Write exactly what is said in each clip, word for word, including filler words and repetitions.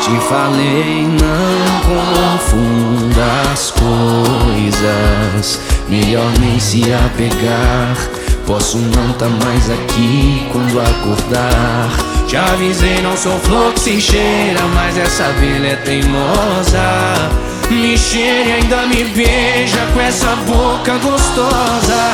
Te falei, não confunda as coisas, melhor nem se apegar. Posso não tá mais aqui quando acordar. Te avisei, não sou flor que se cheira, mas essa abelha é teimosa. Me cheira e ainda me beija com essa boca gostosa.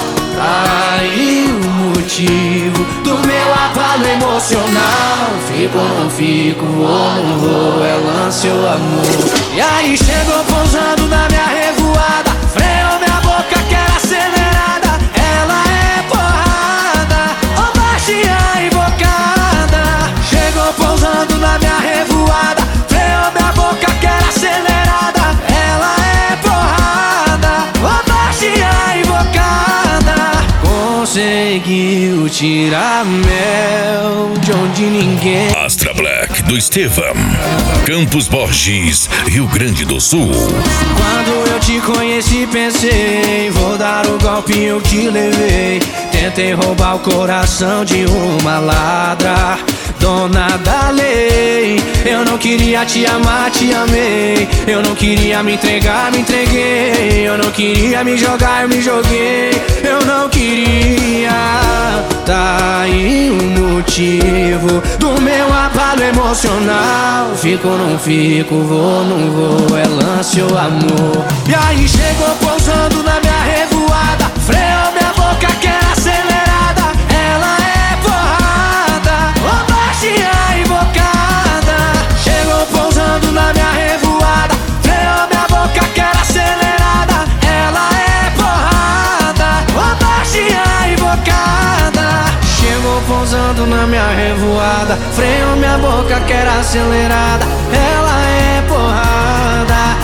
Aí o motivo do meu abalo emocional. Fico ou não fico, vou ou não vou, é lance ou amor. E aí chegou pousando na minha revoada, freou minha boca que era acelerada. Ela é porrada, ou baixinha invocada. Chegou pousando na minha revoada, freou minha boca que era acelerada. Ela é porrada, ou baixinha invocada. Conseguiu tirar mel de onde ninguém. Astra Black do Estevão, Campos Borges, Rio Grande do Sul. Quando eu te conheci pensei, vou dar o golpe eu te levei. Tentei roubar o coração de uma ladra, dona da lei. Eu não queria te amar, te amei. Eu não queria me entregar, me entreguei. Eu não queria me jogar, eu me joguei. Eu não queria. Tá aí o motivo do meu abalo emocional. Fico ou não fico, vou ou não vou, é lance ou amor. E aí chegou pousando na minha revoada, freou minha boca que era acelerada. Ela é porrada, ou baixinha invocada. Chegou pousando na minha revoada, freou minha boca que era acelerada. Ela é porrada, ou baixinha invocada. Chegou pousando na minha revoada, freou minha boca que era acelerada. Ela é porrada.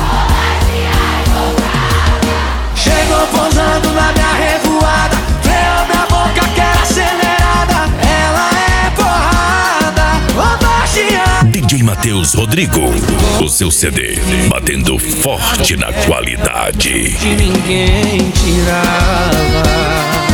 Chegou pousando na minha revoada, freou minha boca que era acelerada. Ela é porrada, ô baixinha. D J Matheus Rodrigo, o seu C D batendo forte na qualidade. Que ninguém tirava.